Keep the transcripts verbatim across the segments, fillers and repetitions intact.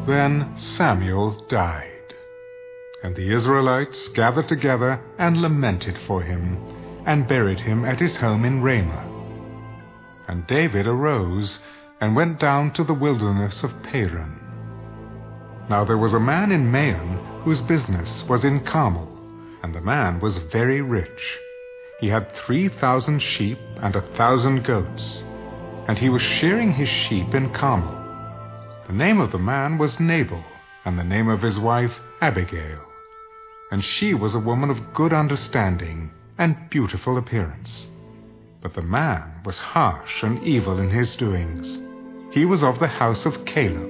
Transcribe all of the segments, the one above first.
Then Samuel died, and the Israelites gathered together and lamented for him, and buried him at his home in Ramah. And David arose and went down to the wilderness of Paran. Now there was a man in Maon whose business was in Carmel, and the man was very rich. He had three thousand sheep and a thousand goats, and he was shearing his sheep in Carmel. The name of the man was Nabal, and the name of his wife Abigail. And she was a woman of good understanding and beautiful appearance. But the man was harsh and evil in his doings. He was of the house of Caleb.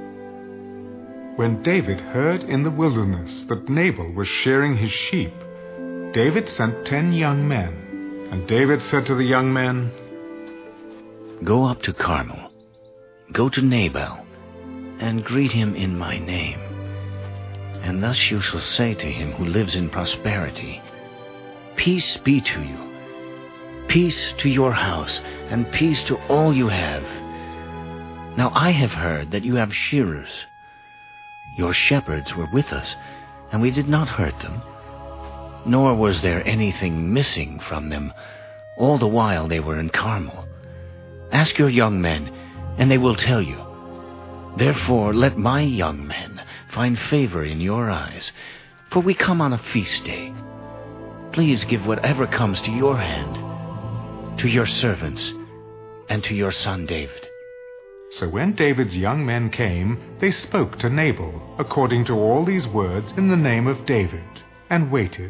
When David heard in the wilderness that Nabal was shearing his sheep, David sent ten young men. And David said to the young men, "Go up to Carmel, go to Nabal, and greet him in my name. And thus you shall say to him who lives in prosperity, Peace be to you, peace to your house, and peace to all you have. Now I have heard that you have shearers. Your shepherds were with us, and we did not hurt them, nor was there anything missing from them all the while they were in Carmel. Ask your young men, and they will tell you. Therefore let my young men find favor in your eyes, for we come on a feast day. Please give whatever comes to your hand, to your servants, and to your son David." So when David's young men came, they spoke to Nabal according to all these words in the name of David, and waited.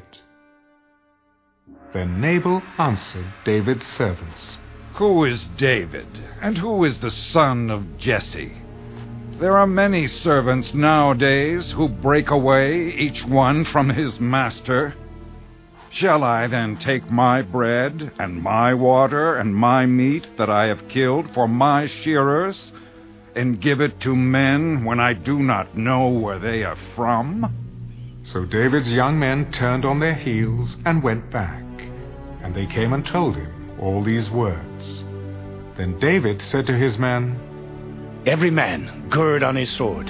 Then Nabal answered David's servants, "Who is David, and who is the son of Jesse? There are many servants nowadays who break away, each one from his master. Shall I then take my bread, and my water, and my meat that I have killed for my shearers, and give it to men when I do not know where they are from?" So David's young men turned on their heels and went back, and they came and told him all these words. Then David said to his men, "Every man gird on his sword."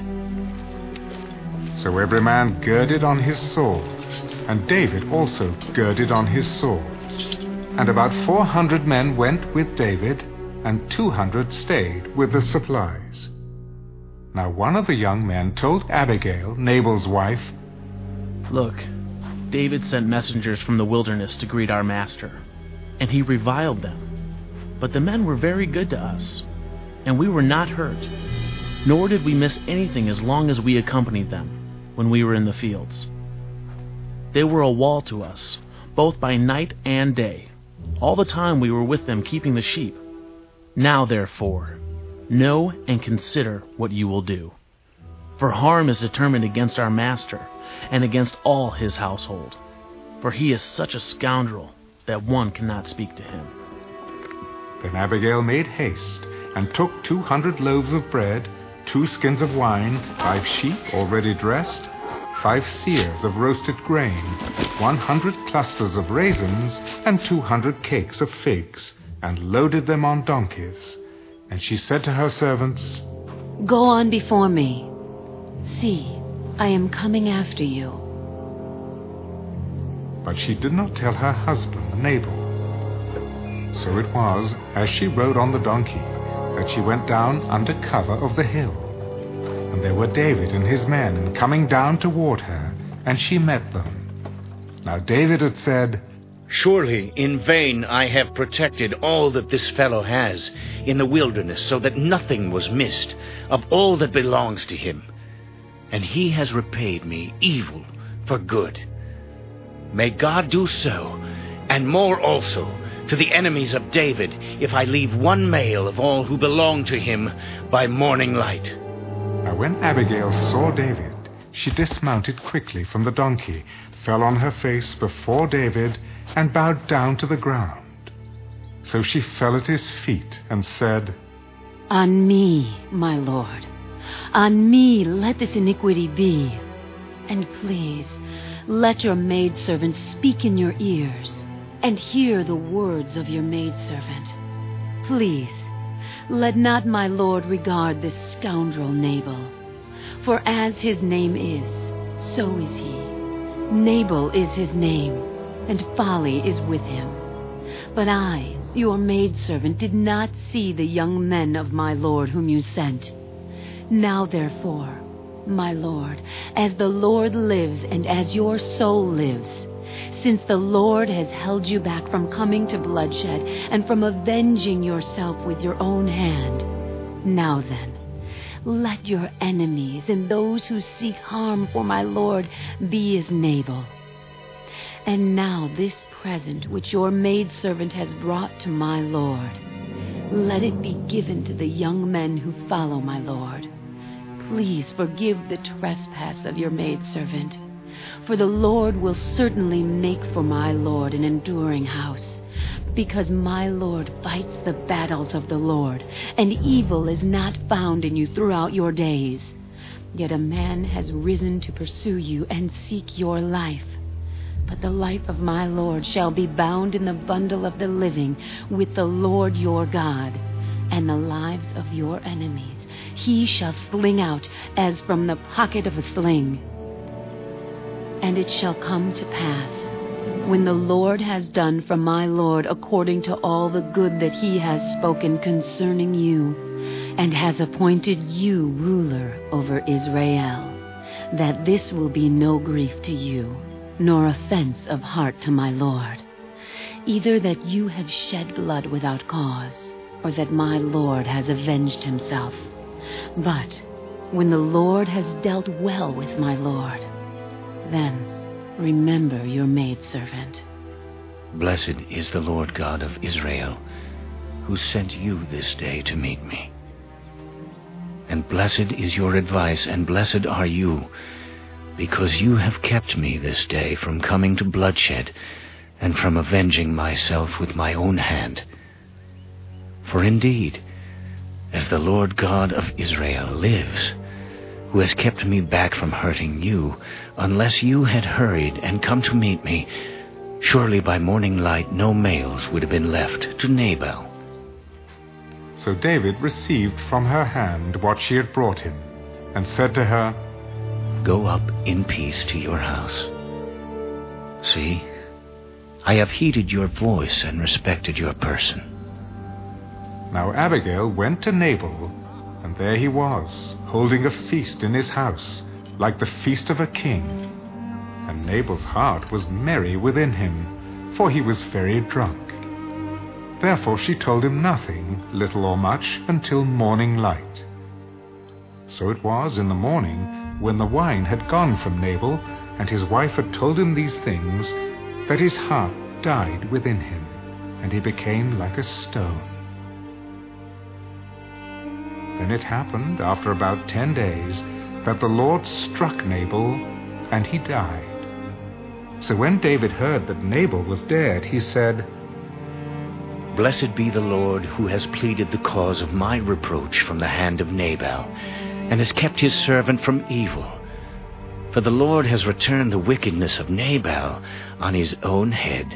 So every man girded on his sword, and David also girded on his sword. And about four hundred men went with David, and two hundred stayed with the supplies. Now one of the young men told Abigail, Nabal's wife, "Look, David sent messengers from the wilderness to greet our master, and he reviled them. But the men were very good to us, and we were not hurt, nor did we miss anything as long as we accompanied them when we were in the fields. They were a wall to us, both by night and day, all the time we were with them keeping the sheep. Now, therefore, know and consider what you will do. For harm is determined against our master and against all his household, for he is such a scoundrel that one cannot speak to him." Then Abigail made haste, and took two hundred loaves of bread, two skins of wine, five sheep already dressed, five seers of roasted grain, one hundred clusters of raisins, and two hundred cakes of figs, and loaded them on donkeys. And she said to her servants, "Go on before me. See, I am coming after you." But she did not tell her husband Nabal. So it was, as she rode on the donkey, that she went down under cover of the hill. And there were David and his men coming down toward her, and she met them. Now David had said, "Surely in vain I have protected all that this fellow has in the wilderness, so that nothing was missed of all that belongs to him. And he has repaid me evil for good. May God do so, and more also, to the enemies of David, if I leave one male of all who belong to him by morning light." Now when Abigail saw David, she dismounted quickly from the donkey, fell on her face before David, and bowed down to the ground. So she fell at his feet and said, "On me, my lord, on me let this iniquity be. And please, let your maidservant speak in your ears, and hear the words of your maidservant. Please, let not my lord regard this scoundrel Nabal, For as his name is, so is he. Nabal is his name, and folly is with him. But I, your maidservant, did not see the young men of my lord whom you sent. Now therefore, my lord, as the Lord lives and as your soul lives, since the Lord has held you back from coming to bloodshed and from avenging yourself with your own hand, now then, let your enemies and those who seek harm for my lord be as Nabal. And now this present which your maidservant has brought to my lord, let it be given to the young men who follow my lord. Please forgive the trespass of your maidservant, for the Lord will certainly make for my lord an enduring house, because my lord fights the battles of the Lord, and evil is not found in you throughout your days. Yet a man has risen to pursue you and seek your life. But the life of my lord shall be bound in the bundle of the living with the Lord your God, and the lives of your enemies he shall sling out as from the pocket of a sling. And it shall come to pass, when the Lord has done for my lord according to all the good that he has spoken concerning you, and has appointed you ruler over Israel, that this will be no grief to you, nor offense of heart to my lord, either that you have shed blood without cause, or that my lord has avenged himself. But when the Lord has dealt well with my lord, then remember your maidservant. Blessed is the Lord God of Israel, who sent you this day to meet me. And blessed is your advice, and blessed are you, because you have kept me this day from coming to bloodshed, and from avenging myself with my own hand. For indeed, as the Lord God of Israel lives, who has kept me back from hurting you, unless you had hurried and come to meet me, surely by morning light no males would have been left to Nabal. So David received from her hand what she had brought him, and said to her, Go up in peace to your house. See, I have heeded your voice and respected your person. Now Abigail went to Nabal, and there he was, holding a feast in his house, like the feast of a king. And Nabal's heart was merry within him, for he was very drunk. Therefore she told him nothing, little or much, until morning light. So it was in the morning, when the wine had gone from Nabal, and his wife had told him these things, that his heart died within him, and he became like a stone. Then it happened, after about ten days, that the Lord struck Nabal, and he died. So when David heard that Nabal was dead, he said, Blessed be the Lord, who has pleaded the cause of my reproach from the hand of Nabal, and has kept his servant from evil. For the Lord has returned the wickedness of Nabal on his own head.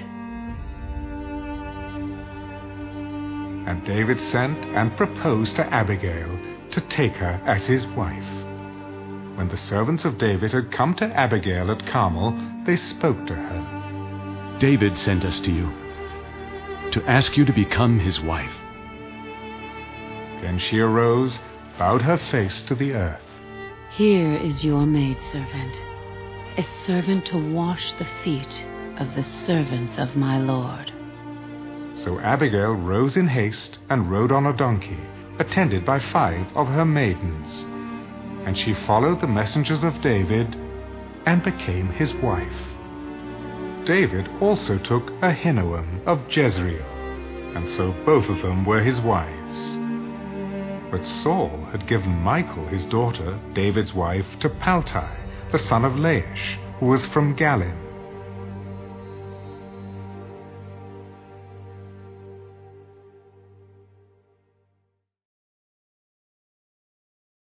And David sent and proposed to Abigail to take her as his wife. When the servants of David had come to Abigail at Carmel, they spoke to her. David sent us to you, to ask you to become his wife. Then she arose, bowed her face to the earth. Here is your maidservant, a servant to wash the feet of the servants of my lord. So Abigail rose in haste and rode on a donkey, attended by five of her maidens. And she followed the messengers of David and became his wife. David also took Ahinoam of Jezreel, and so both of them were his wives. But Saul had given Michal, his daughter, David's wife, to Paltai, the son of Laish, who was from Galim.